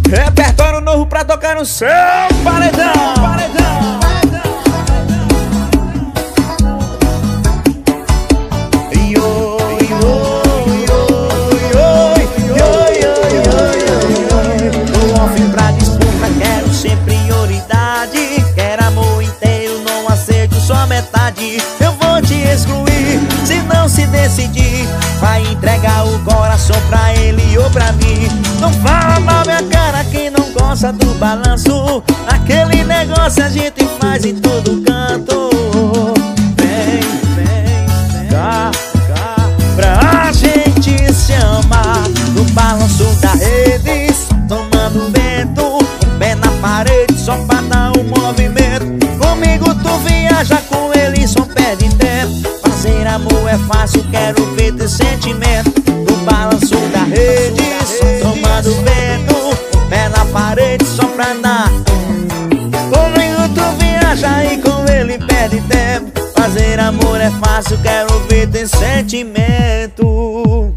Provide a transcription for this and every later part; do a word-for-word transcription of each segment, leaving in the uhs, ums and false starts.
Repertório novo pra tocar no seu paredão, paredão. No off pra disputa quero ser prioridade. Quero amor inteiro, não aceito só metade. Eu vou te excluir se não se decidir. Vai entregar o coração pra ele ou pra mim. Não fala na minha cara quem não gosta do balanço. Aquele negócio a gente faz em todo canto. Vem, vem, vem cá, cá, pra gente se amar. No balanço da rede, tomando vento, um pé na parede só pra dar um movimento. Comigo tu viaja, com ele só perde tempo. Fazer amor é fácil, quero ver teu sentimento. No balanço da rede, só tomando vento, um pé na parede só pra dar. Comigo tu viaja e com ele perde tempo. Fazer amor é fácil, quero ver teu sentimento.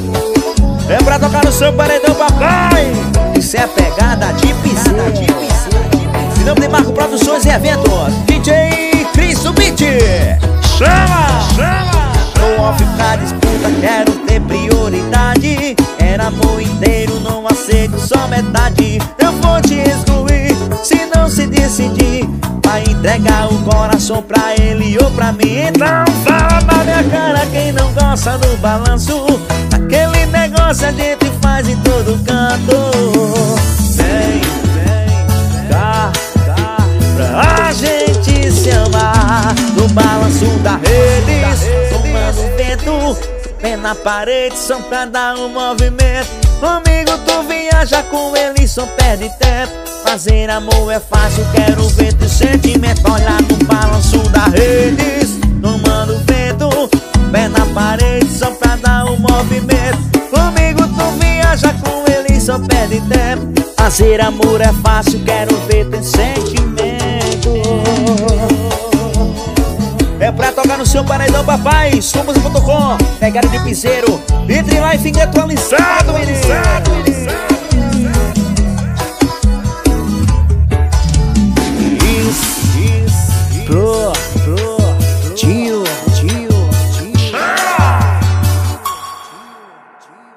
É pra tocar no seu paredão, papai. Isso é pegada de piseiro. Em nome de Marco Produções e Eventos, D J Cris o Beat. Chama, chama. No off pra disputa quero ter prioridade. Quero amor inteiro, não aceito só metade. Eu vou te excluir se não se decidir. Vai entregar o coração pra ele ou pra mim. Então fala na minha cara quem não gosta do balanço. Aquele negócio a gente faz em todo canto. Vem, vem, cá, cá, pra gente se amar. No balanço da rede, tomando vento, pé na parede só pra dar um movimento. Comigo tu viaja, com ele só perde tempo. Fazer amor é fácil, quero ver teu sentimento. Olha no balanço da rede, tomando vento, pé na parede só pra dar um movimento. Comigo tu viaja, com ele só perde tempo. Fazer amor é fácil, quero ver teu sentimento. É pra tocar no seu paredão, papai. Somos ponto com, pegada de piseiro. Entre lá e fique atualizado, menino.